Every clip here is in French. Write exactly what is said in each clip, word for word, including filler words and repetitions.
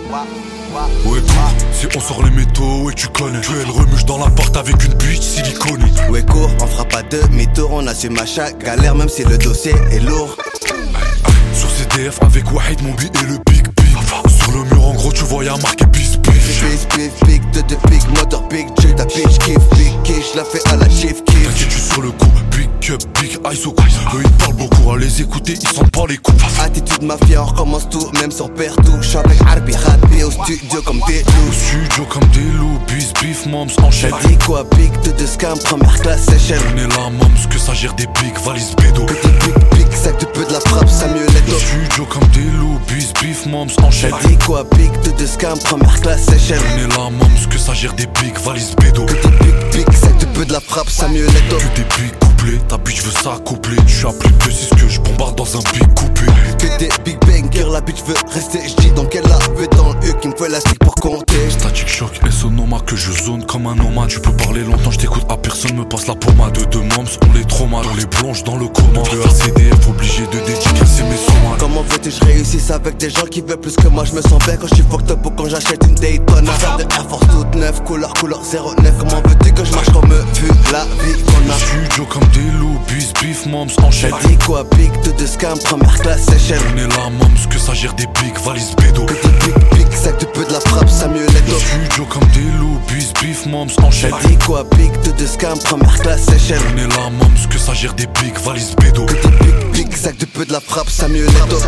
Ouais cours, si on sort les métaux, ouais tu connais. Tu es le remuche dans l'appart avec une bitch silicone. Ouais cours, on fera pas de demi-tour, on assume à chaque galère même si le dossier est lourd. Sur C D F avec Wahid, Mobi et le Big Big. Sur le mur en gros tu vois y'a marqué bis bis. Bis bis big, de de big, moteur big, J ta bitch kiff, big kiff, j'la fais à la chief kiff. T'inquiète tu sur le coup, big up, big ice au cou. Eux ils parlent beaucoup, à les écouter ils sentent pas les coups. Attitude mafia, on recommence tout, même sans perdre tout. J'suis avec Harbi, Harbi au studio comme des loups. Au studio comme des loups, bis beef, moms enchaîne. T'as dit quoi big, de de scam, première classe échelle. On est là moms, que ça gère des big, valise bédo. Petit big big, sac de peu de la frappe, Samuel Eto'o. Au studio comme des loups, bis beef, moms enchaîne. T'as dit quoi big, de de scam, première classe échelle. On est là moms, que ça gère des big, valise bédo. Petit big big, sac de peu de la frappe, Samuel Eto'o. Que des big couplés, ta bitch veut ça coupler. J'suis appelé que c'est ce que je bombarde dans un big coupé. Que des big bangers, la bitch veut rester. J'dis donc elle a veut dans le U qu'il me faut élastique pour compter. Static shock et sonoma que je zone comme un nomade. Tu peux parler longtemps, j't'écoute à personne me passe la pommade. De deux moms, on les traumas, on les plonge dans le coma. Le R C D F obligé de dédicacer mes soins. Comment veux-tu je réussisse avec des gens qui veulent plus que moi? Je me sens bien quand je suis fucked up ou quand j'achète une Daytona. Faire de Air Force toute neuve, couleur couleur zéro neuf. Comment veux-tu que je marche comme eux vu la vie qu'on a? Studio comme des loups, bis beef, moms enchaîne. T'as dit quoi big, tout de scam, première classe échelle. On est là moms, que ça gère des big, valise bédo. Petit big big, sac de peu de la frappe, Samuel Eto'o. Studio comme des loups, bis beef, moms enchaîne. T'as dit quoi big, tout de scam, première classe échelle. On est là moms, que ça gère des big, valise bédo. Petit big big, sac de peu de la frappe, Samuel Eto'o.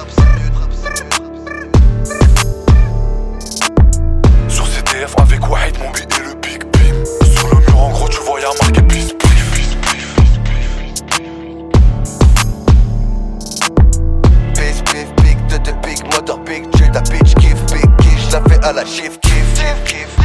Sur C D F avec Wahid, Mobi et le Big Bim. Sur le mur en gros tu vois y'a marqué bis bis. Bis bis big, de de big, moteur big, J ta bitch kiff, big kiff, j'la fais à la chief kiff, kiff, kiff.